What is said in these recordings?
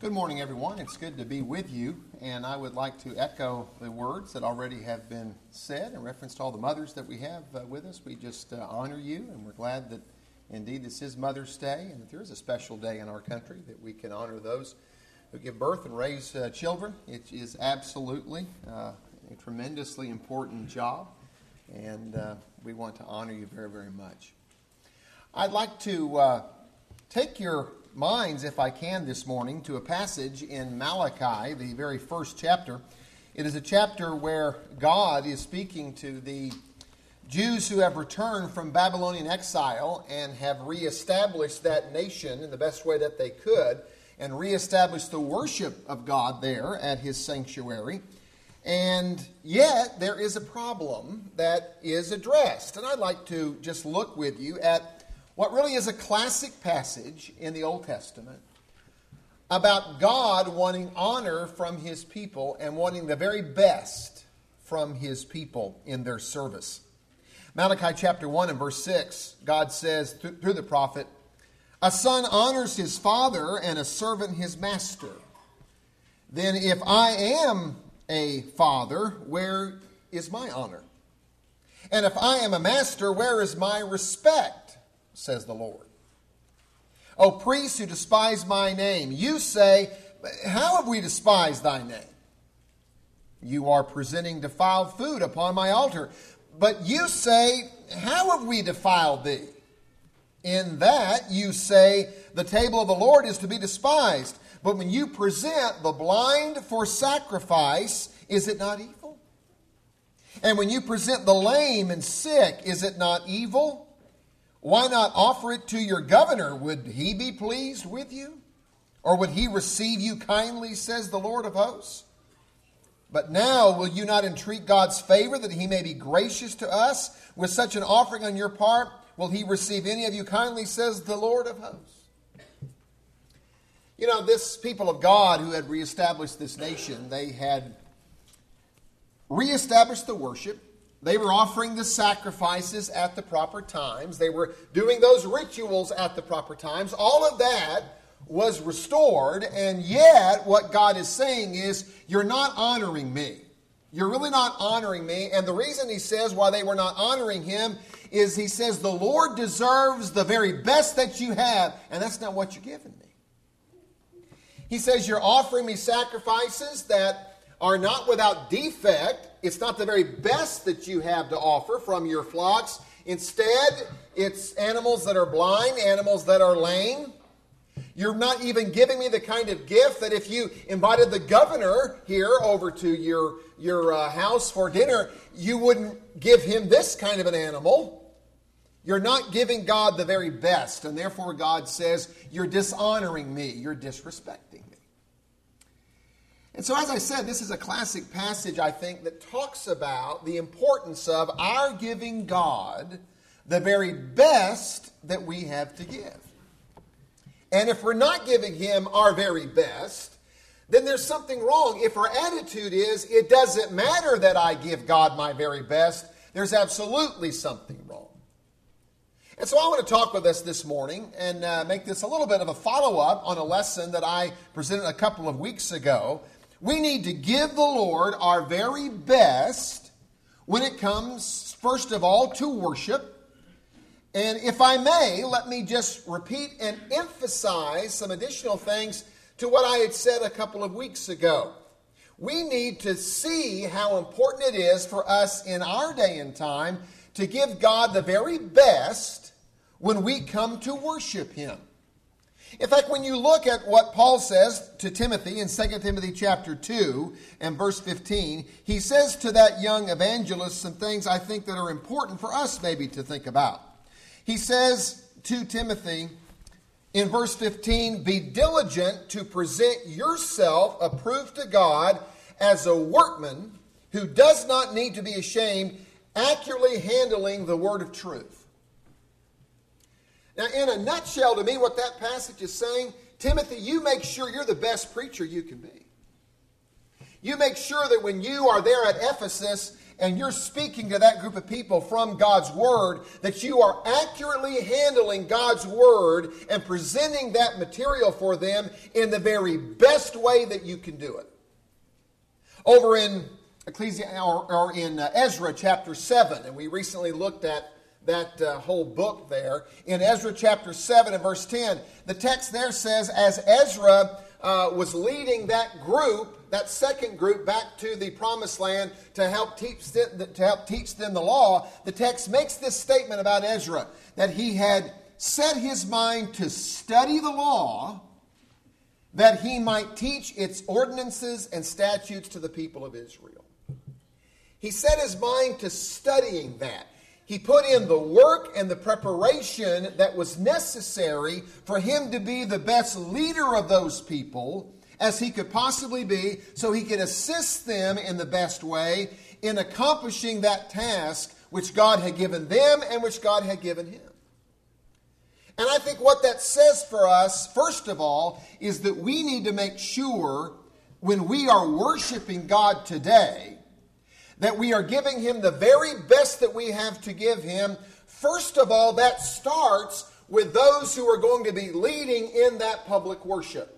Good morning, everyone. It's good to be with you, and I would like to echo the words that already have been said in reference to all the mothers that we have with us. We just honor you, and we're glad that indeed this is Mother's Day, and that there is a special day in our country that we can honor those who give birth and raise children. It is absolutely a tremendously important job, and we want to honor you very, very much. I'd like to take your minds, if I can, this morning to a passage in Malachi, the very first chapter. It is a chapter where God is speaking to the Jews who have returned from Babylonian exile and have reestablished that nation in the best way that they could and reestablished the worship of God there at His sanctuary. And yet there is a problem that is addressed. And I'd like to just look with you at what really is a classic passage in the Old Testament about God wanting honor from His people and wanting the very best from His people in their service. Malachi chapter 1 and verse 6, God says through the prophet, "A son honors his father and a servant his master. Then if I am a father, where is my honor? And if I am a master, where is my respect? Says the Lord. O priests who despise my name, you say, how have we despised thy name? You are presenting defiled food upon my altar. But you say, how have we defiled thee? In that you say, the table of the Lord is to be despised. But when you present the blind for sacrifice, is it not evil? And when you present the lame and sick, is it not evil? Why not offer it to your governor? Would he be pleased with you? Or would he receive you kindly, says the Lord of hosts? But now will you not entreat God's favor that he may be gracious to us? With such an offering on your part, will he receive any of you kindly, says the Lord of hosts? You know, this people of God who had reestablished this nation, they had reestablished the worship. They were offering the sacrifices at the proper times. They were doing those rituals at the proper times. All of that was restored, and yet what God is saying is, you're not honoring me. You're really not honoring me. And the reason he says why they were not honoring him is he says, the Lord deserves the very best that you have, and that's not what you're giving me. He says, you're offering me sacrifices that are not without defect. It's not the very best that you have to offer from your flocks. Instead, it's animals that are blind, animals that are lame. You're not even giving me the kind of gift that if you invited the governor here over to your house for dinner, you wouldn't give him this kind of an animal. You're not giving God the very best, and therefore God says, you're dishonoring me, you're disrespecting me. And so, as I said, this is a classic passage, I think, that talks about the importance of our giving God the very best that we have to give. And if we're not giving Him our very best, then there's something wrong. If our attitude is, it doesn't matter that I give God my very best, there's absolutely something wrong. And so I want to talk with us this morning and make this a little bit of a follow-up on a lesson that I presented a couple of weeks ago. We need to give the Lord our very best when it comes, first of all, to worship. And if I may, let me just repeat and emphasize some additional things to what I had said a couple of weeks ago. We need to see how important it is for us in our day and time to give God the very best when we come to worship Him. In fact, when you look at what Paul says to Timothy in 2 Timothy chapter 2 and verse 15, he says to that young evangelist some things I think that are important for us maybe to think about. He says to Timothy in verse 15, be diligent to present yourself approved to God as a workman who does not need to be ashamed, accurately handling the word of truth. Now, in a nutshell, to me, what that passage is saying, Timothy, you make sure you're the best preacher you can be. You make sure that when you are there at Ephesus and you're speaking to that group of people from God's Word, that you are accurately handling God's Word and presenting that material for them in the very best way that you can do it. Over in Ezra chapter 7, and we recently looked at that whole book there. In Ezra chapter 7 and verse 10, the text there says, as Ezra was leading that group, that second group, back to the promised land to help teach them the law, the text makes this statement about Ezra, that he had set his mind to study the law, that he might teach its ordinances and statutes to the people of Israel. He set his mind to studying that. He put in the work and the preparation that was necessary for him to be the best leader of those people as he could possibly be, so he could assist them in the best way in accomplishing that task which God had given them and which God had given him. And I think what that says for us, first of all, is that we need to make sure when we are worshiping God today, that we are giving him the very best that we have to give him. First of all, that starts with those who are going to be leading in that public worship.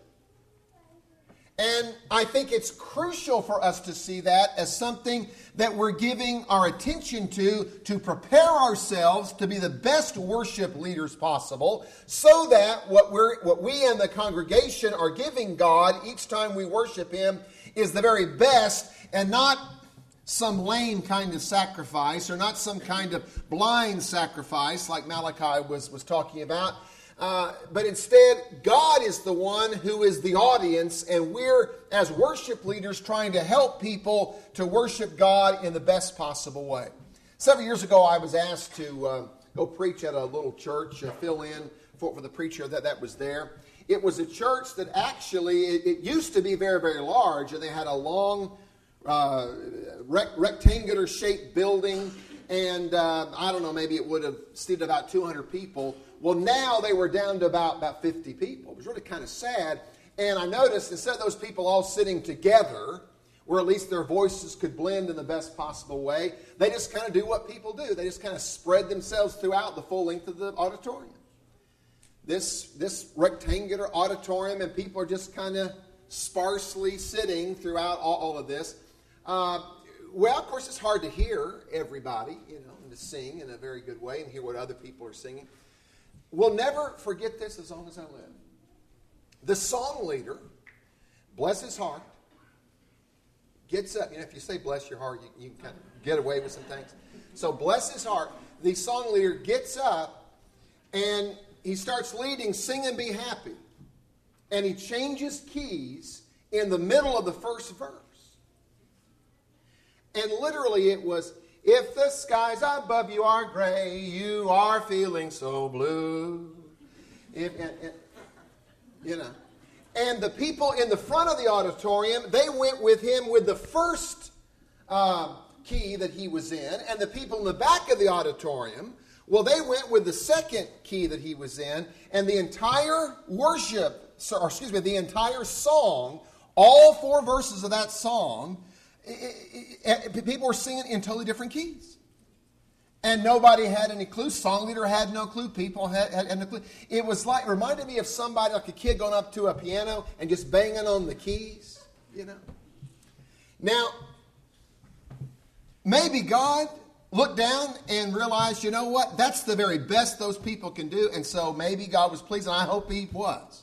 And I think it's crucial for us to see that as something that we're giving our attention to prepare ourselves to be the best worship leaders possible, so that what we and the congregation are giving God each time we worship him is the very best, and not some lame kind of sacrifice, or not some kind of blind sacrifice like Malachi was talking about. But instead, God is the one who is the audience, and we're, as worship leaders, trying to help people to worship God in the best possible way. Several years ago, I was asked to go preach at a little church, fill in for the preacher that was there. It was a church that actually, it used to be very, very large, and they had a long rectangular shaped building, and I don't know, maybe it would have seated about 200 people. Well, now they were down to about 50 people. It was really kind of sad. And I noticed instead of those people all sitting together, where at least their voices could blend in the best possible way, they just kind of do what people do. They just kind of spread themselves throughout the full length of the auditorium. This rectangular auditorium, and people are just kind of sparsely sitting throughout all of this. Well, of course, it's hard to hear everybody, and to sing in a very good way and hear what other people are singing. We'll never forget this as long as I live. The song leader, bless his heart, gets up. If you say bless your heart, you can kind of get away with some things. So bless his heart. The song leader gets up and he starts leading Sing and Be Happy. And he changes keys in the middle of the first verse. And literally it was, if the skies above you are gray, you are feeling so blue. And the people in the front of the auditorium, they went with him with the first key that he was in. And the people in the back of the auditorium, well, they went with the second key that he was in. And the entire the entire song, all 4 verses of that song, people were singing in totally different keys. And nobody had any clue. Song leader had no clue. People had no clue. It reminded me of somebody, like a kid going up to a piano and just banging on the keys, Now, maybe God looked down and realized, you know what? That's the very best those people can do. And so maybe God was pleased, and I hope he was.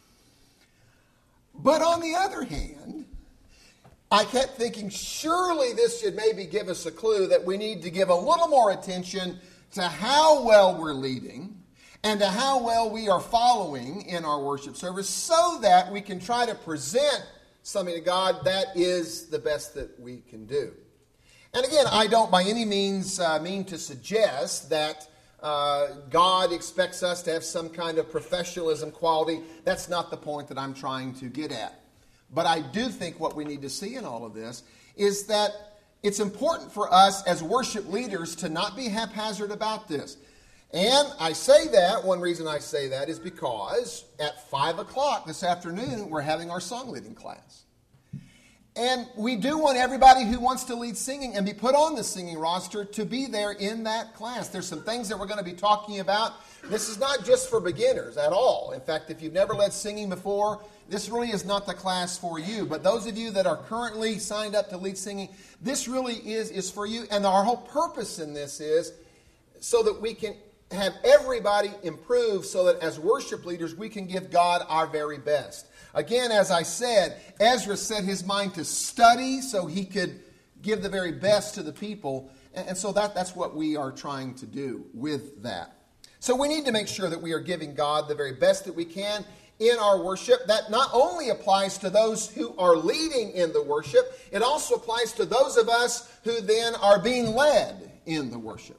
But on the other hand, I kept thinking, surely this should maybe give us a clue that we need to give a little more attention to how well we're leading and to how well we are following in our worship service, so that we can try to present something to God that is the best that we can do. And again, I don't by any means mean to suggest that God expects us to have some kind of professionalism quality. That's not the point that I'm trying to get at. But I do think what we need to see in all of this is that it's important for us as worship leaders to not be haphazard about this. And I say that, one reason I say that is because at 5 o'clock this afternoon, we're having our song leading class. And we do want everybody who wants to lead singing and be put on the singing roster to be there in that class. There's some things that we're going to be talking about. This is not just for beginners at all. In fact, if you've never led singing before, this really is not the class for you. But those of you that are currently signed up to lead singing, this really is for you. And our whole purpose in this is so that we can have everybody improve, so that as worship leaders we can give God our very best. Again, as I said, Ezra set his mind to study so he could give the very best to the people. And so that's what we are trying to do with that. So we need to make sure that we are giving God the very best that we can in our worship. That not only applies to those who are leading in the worship, it also applies to those of us who then are being led in the worship.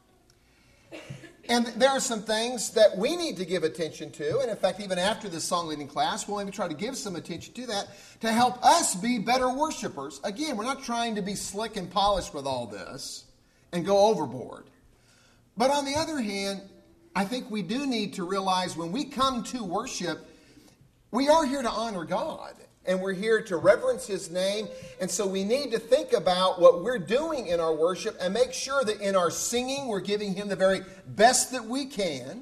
And there are some things that we need to give attention to. And in fact, even after this song leading class, we'll even try to give some attention to that to help us be better worshipers. Again, we're not trying to be slick and polished with all this and go overboard. But on the other hand, I think we do need to realize when we come to worship, we are here to honor God. And we're here to reverence His name. And so we need to think about what we're doing in our worship and make sure that in our singing, we're giving Him the very best that we can.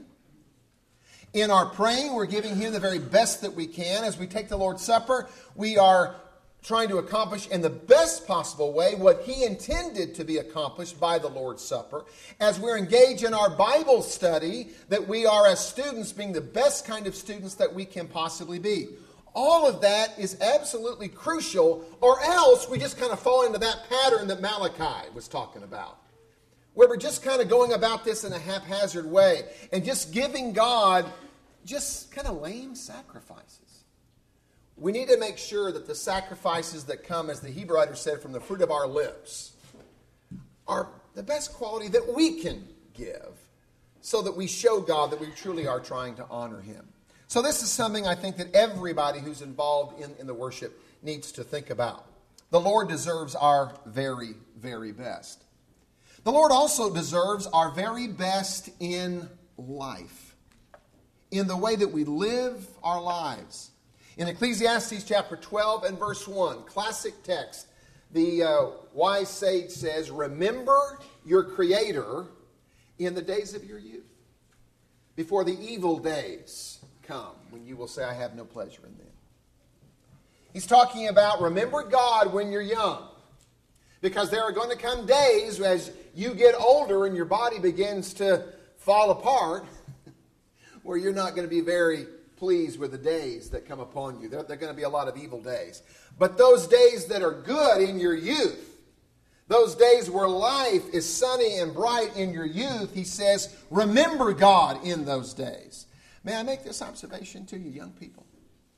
In our praying, we're giving Him the very best that we can. As we take the Lord's Supper, we are trying to accomplish in the best possible way what He intended to be accomplished by the Lord's Supper. As we're engaged in our Bible study, that we are as students being the best kind of students that we can possibly be. All of that is absolutely crucial, or else we just kind of fall into that pattern that Malachi was talking about, where we're just kind of going about this in a haphazard way and just giving God just kind of lame sacrifices. We need to make sure that the sacrifices that come, as the Hebrew writer said, from the fruit of our lips are the best quality that we can give, so that we show God that we truly are trying to honor Him. So this is something I think that everybody who's involved in the worship needs to think about. The Lord deserves our very, very best. The Lord also deserves our very best in life, in the way that we live our lives. In Ecclesiastes chapter 12 and verse 1, classic text, the wise sage says, "Remember your Creator in the days of your youth, before the evil days come, when you will say, I have no pleasure in them." He's talking about remember God when you're young, because there are going to come days as you get older and your body begins to fall apart where you're not going to be very pleased with the days that come upon you. There are going to be a lot of evil days. But those days that are good in your youth, those days where life is sunny and bright in your youth, he says, remember God in those days. May I make this observation to you, young people?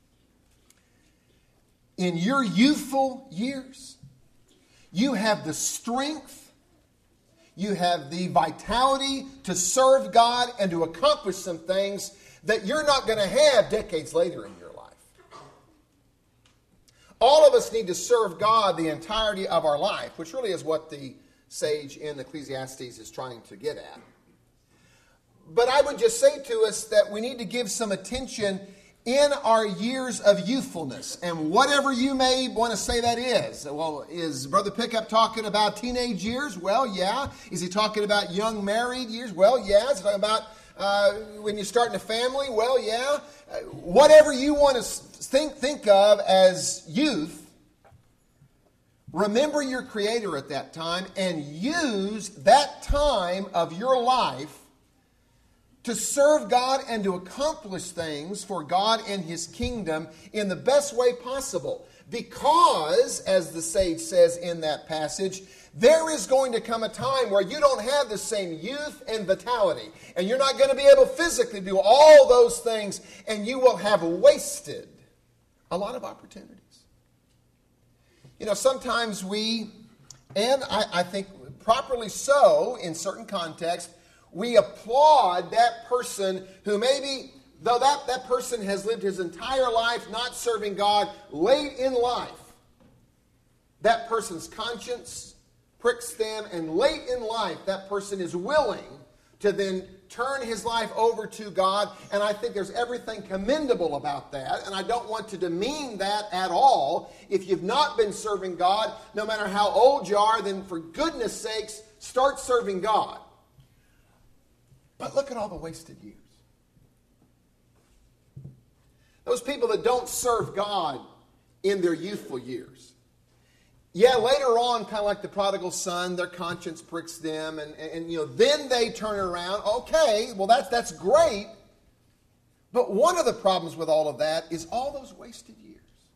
In your youthful years, you have the strength, you have the vitality to serve God and to accomplish some things that you're not going to have decades later in your life. All of us need to serve God the entirety of our life, which really is what the sage in Ecclesiastes is trying to get at. But I would just say to us that we need to give some attention in our years of youthfulness. And whatever you may want to say that is. Well, is Brother Pickup talking about teenage years? Well, yeah. Is he talking about young married years? Well, yeah. Is he talking about when you're starting a family? Well, yeah. Whatever you want to think of as youth, remember your Creator at that time and use that time of your life to serve God and to accomplish things for God and His kingdom in the best way possible. Because, as the sage says in that passage, there is going to come a time where you don't have the same youth and vitality. And you're not going to be able physically to do all those things. And you will have wasted a lot of opportunities. You know, sometimes we, and I think properly so in certain contexts, we applaud that person who maybe, though that person has lived his entire life not serving God, late in life, that person's conscience pricks them, and late in life, that person is willing to then turn his life over to God, and I think there's everything commendable about that, and I don't want to demean that at all. If you've not been serving God, no matter how old you are, then for goodness sakes, start serving God. But look at all the wasted years. Those people that don't serve God in their youthful years. Yeah, later on, kind of like the prodigal son, their conscience pricks them, and then they turn around. Okay, well that's great. But one of the problems with all of that is all those wasted years.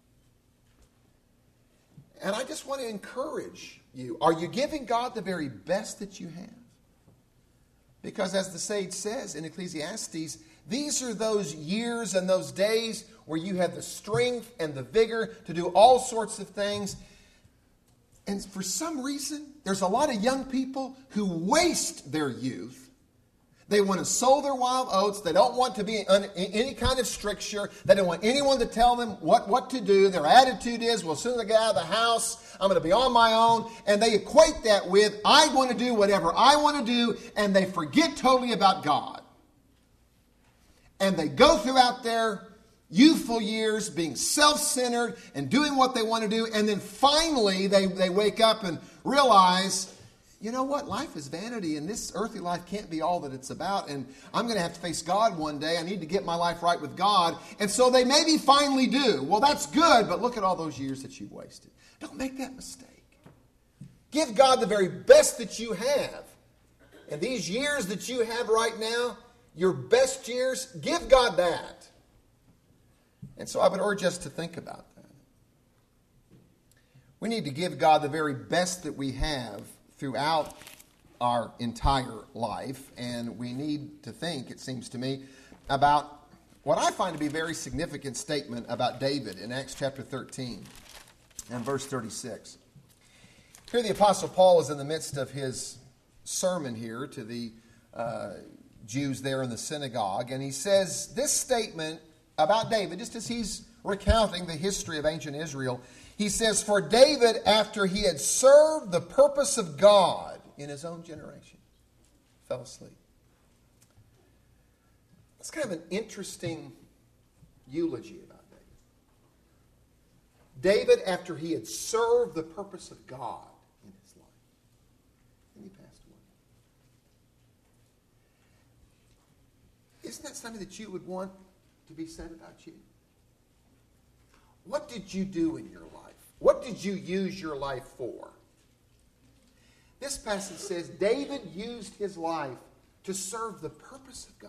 And I just want to encourage you. Are you giving God the very best that you have? Because as the sage says in Ecclesiastes, these are those years and those days where you have the strength and the vigor to do all sorts of things. And for some reason, there's a lot of young people who waste their youth. They want to sow their wild oats. They don't want to be in any kind of stricture. They don't want anyone to tell them what to do. Their attitude is, well, as soon as I get out of the house, I'm going to be on my own. And they equate that with, I want to do whatever I want to do, and they forget totally about God. And they go throughout their youthful years being self-centered and doing what they want to do, and then finally they wake up and realize, you know what, life is vanity, and this earthly life can't be all that it's about, and I'm going to have to face God one day. I need to get my life right with God. And so they maybe finally do. Well, that's good, but look at all those years that you've wasted. Don't make that mistake. Give God the very best that you have. And these years that you have right now, your best years, give God that. And so I would urge us to think about that. We need to give God the very best that we have throughout our entire life. And we need to think, it seems to me, about what I find to be a very significant statement about David in Acts chapter 13 and verse 36. Here the Apostle Paul is in the midst of his sermon here to the Jews there in the synagogue, and he says this statement about David, just as he's recounting the history of ancient Israel. He says, for David, after he had served the purpose of God in his own generation, fell asleep. That's kind of an interesting eulogy about David. David, after he had served the purpose of God in his life, and he passed away. Isn't that something that you would want to be said about you? What did you do in your life? What did you use your life for? This passage says David used his life to serve the purpose of God.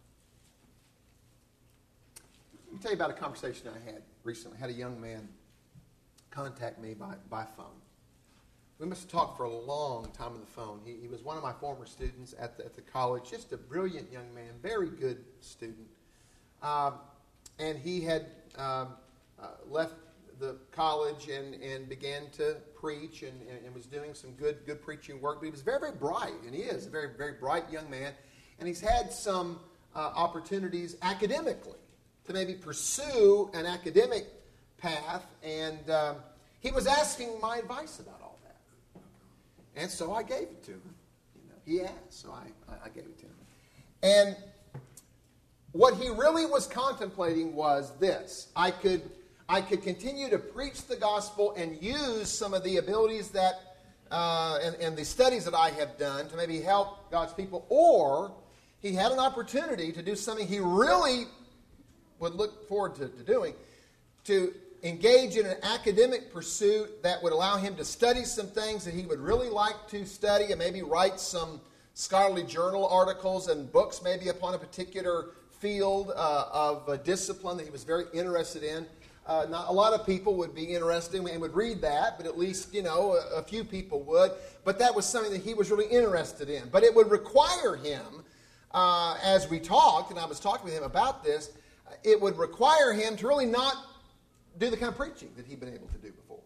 Let me tell you about a conversation I had recently. I had a young man contact me by phone. We must have talked for a long time on the phone. He was one of my former students at the college, just a brilliant young man, very good student. And he had left the college and began to preach and was doing some good preaching work. But he was very, very bright, and he is a very, very bright young man. And he's had some opportunities academically to maybe pursue an academic path. And he was asking my advice about all that. And so I gave it to him. He asked, so I gave it to him. And what he really was contemplating was this. I could continue to preach the gospel and use some of the abilities that and the studies that I have done to maybe help God's people, or he had an opportunity to do something he really would look forward to doing, to engage in an academic pursuit that would allow him to study some things that he would really like to study and maybe write some scholarly journal articles and books maybe upon a particular field of discipline that he was very interested in. Not a lot of people would be interested and would read that, but at least, a few people would. But that was something that he was really interested in. But it would require him, as we talked, and I was talking with him about this, it would require him to really not do the kind of preaching that he'd been able to do before.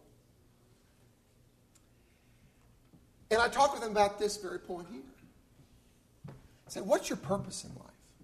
And I talked with him about this very point here. I said, what's your purpose in life?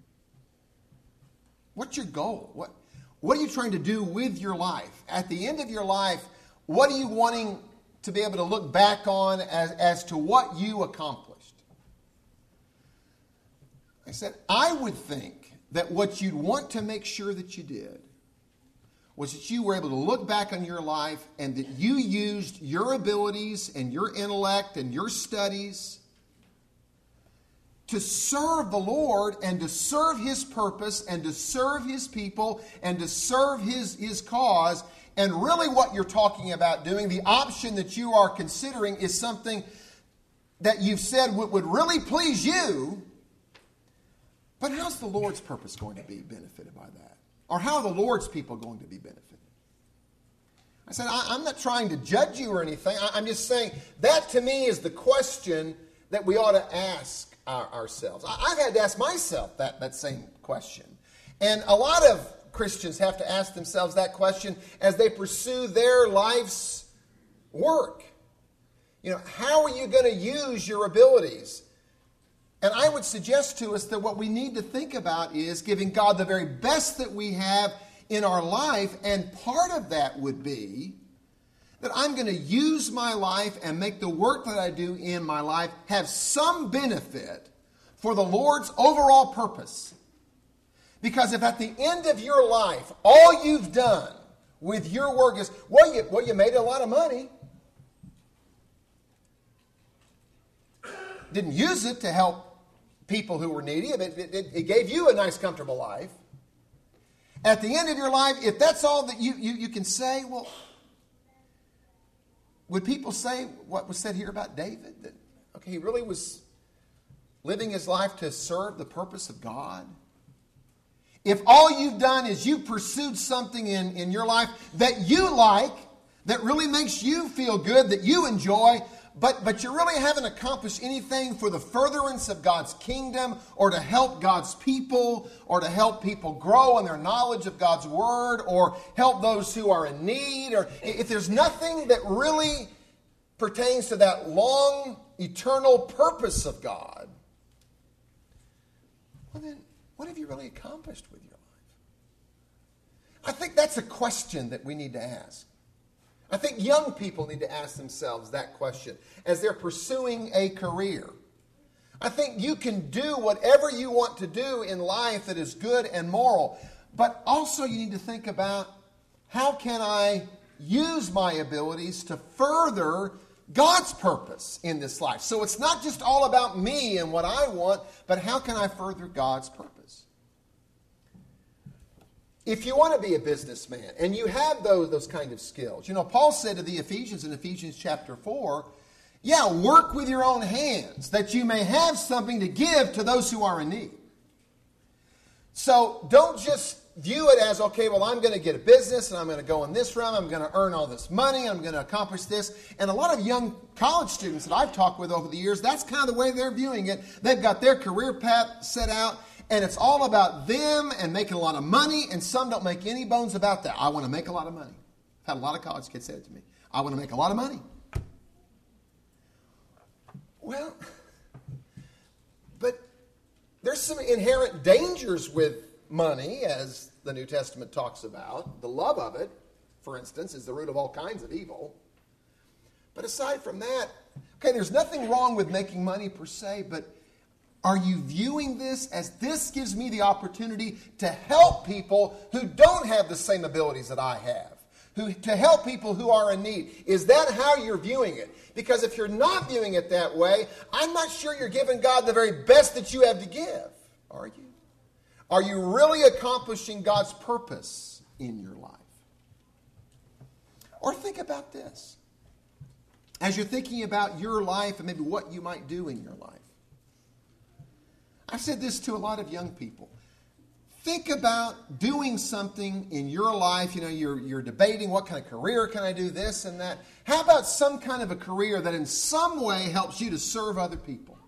What's your goal? What are you trying to do with your life? At the end of your life, what are you wanting to be able to look back on as to what you accomplished? I said, I would think that what you'd want to make sure that you did was that you were able to look back on your life and that you used your abilities and your intellect and your studies to serve the Lord and to serve His purpose and to serve His people and to serve His cause. And really what you're talking about doing, the option that you are considering, is something that you've said would really please you. But how's the Lord's purpose going to be benefited by that? Or how are the Lord's people going to be benefited? I said, I'm not trying to judge you or anything. I'm just saying that to me is the question that we ought to ask ourselves. I've had to ask myself that same question. And a lot of Christians have to ask themselves that question as they pursue their life's work. You know, how are you going to use your abilities? And I would suggest to us that what we need to think about is giving God the very best that we have in our life. And part of that would be that I'm going to use my life and make the work that I do in my life have some benefit for the Lord's overall purpose. Because if at the end of your life, all you've done with your work is, you made a lot of money. Didn't use it to help people who were needy. It gave you a nice, comfortable life. At the end of your life, if that's all that you can say, well, would people say what was said here about David? That, okay, he really was living his life to serve the purpose of God? If all you've done is you pursued something in your life that you like, that really makes you feel good, that you enjoy, but you really haven't accomplished anything for the furtherance of God's kingdom or to help God's people or to help people grow in their knowledge of God's word or help those who are in need, or if there's nothing that really pertains to that long, eternal purpose of God, well then, what have you really accomplished with your life? I think that's a question that we need to ask. I think young people need to ask themselves that question as they're pursuing a career. I think you can do whatever you want to do in life that is good and moral, but also you need to think about, how can I use my abilities to further God's purpose in this life? So it's not just all about me and what I want, but how can I further God's purpose? If you want to be a businessman and you have those kind of skills, Paul said to the Ephesians in Ephesians chapter 4, work with your own hands that you may have something to give to those who are in need. So don't just view it as, okay, well, I'm going to get a business and I'm going to go in this realm, I'm going to earn all this money, I'm going to accomplish this. And a lot of young college students that I've talked with over the years, that's kind of the way they're viewing it. They've got their career path set out, and it's all about them and making a lot of money, and some don't make any bones about that. I want to make a lot of money. I've had a lot of college kids say it to me. I want to make a lot of money. Well, but there's some inherent dangers with money, as the New Testament talks about. The love of it, for instance, is the root of all kinds of evil. But aside from that, okay, there's nothing wrong with making money per se, but are you viewing this as this gives me the opportunity to help people who don't have the same abilities that I have? To help people who are in need? Is that how you're viewing it? Because if you're not viewing it that way, I'm not sure you're giving God the very best that you have to give, are you? Are you really accomplishing God's purpose in your life? Or think about this. As you're thinking about your life and maybe what you might do in your life. I've said this to a lot of young people. Think about doing something in your life. You're debating what kind of career can I do, this and that. How about some kind of a career that in some way helps you to serve other people?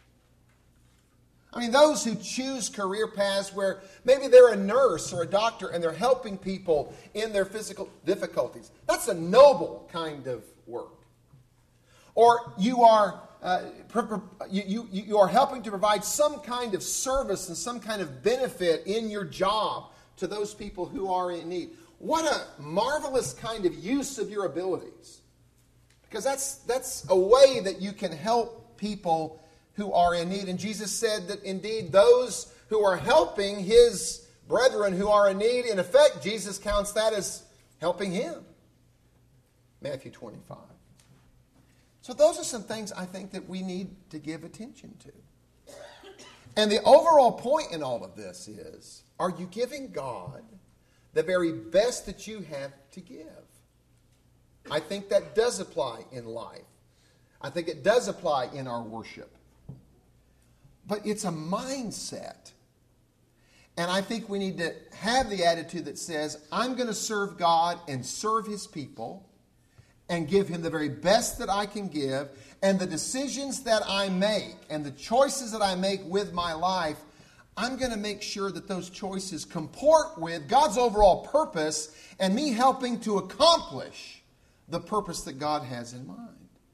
I mean, those who choose career paths where maybe they're a nurse or a doctor and they're helping people in their physical difficulties. That's a noble kind of work. Or you are you are helping to provide some kind of service and some kind of benefit in your job to those people who are in need. What a marvelous kind of use of your abilities. Because that's a way that you can help people who are in need. And Jesus said that indeed those who are helping his brethren who are in need, in effect, Jesus counts that as helping him. Matthew 25. So those are some things I think that we need to give attention to. And the overall point in all of this is, are you giving God the very best that you have to give? I think that does apply in life. I think it does apply in our worship. But it's a mindset. And I think we need to have the attitude that says, I'm going to serve God and serve his people and give him the very best that I can give. And the decisions that I make and the choices that I make with my life, I'm going to make sure that those choices comport with God's overall purpose and me helping to accomplish the purpose that God has in mind.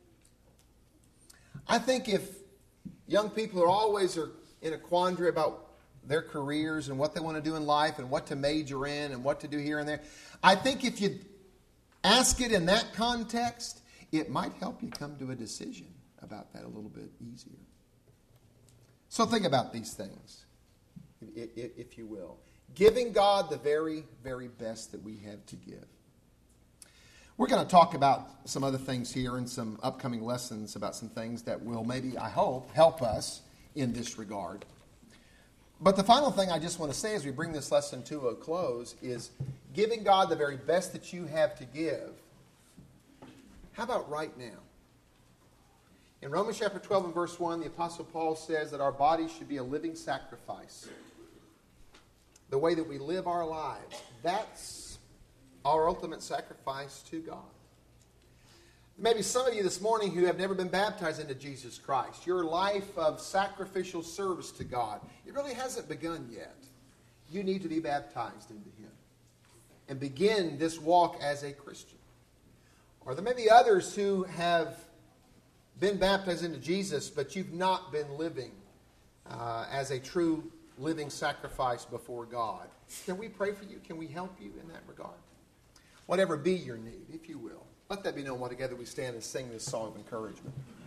I think if young people are always in a quandary about their careers and what they want to do in life and what to major in and what to do here and there, I think if you ask it in that context, it might help you come to a decision about that a little bit easier. So think about these things, if you will. Giving God the very, very best that we have to give. We're going to talk about some other things here in some upcoming lessons about some things that will maybe, I hope, help us in this regard. But the final thing I just want to say as we bring this lesson to a close is giving God the very best that you have to give. How about right now? In Romans chapter 12 and verse 1, the Apostle Paul says that our bodies should be a living sacrifice. The way that we live our lives, that's our ultimate sacrifice to God. Maybe some of you this morning who have never been baptized into Jesus Christ, your life of sacrificial service to God, it really hasn't begun yet. You need to be baptized into him and begin this walk as a Christian. Or there may be others who have been baptized into Jesus, but you've not been living as a true living sacrifice before God. Can we pray for you? Can we help you in that regard? Whatever be your need, if you will. Let that be known while together we stand and sing this song of encouragement.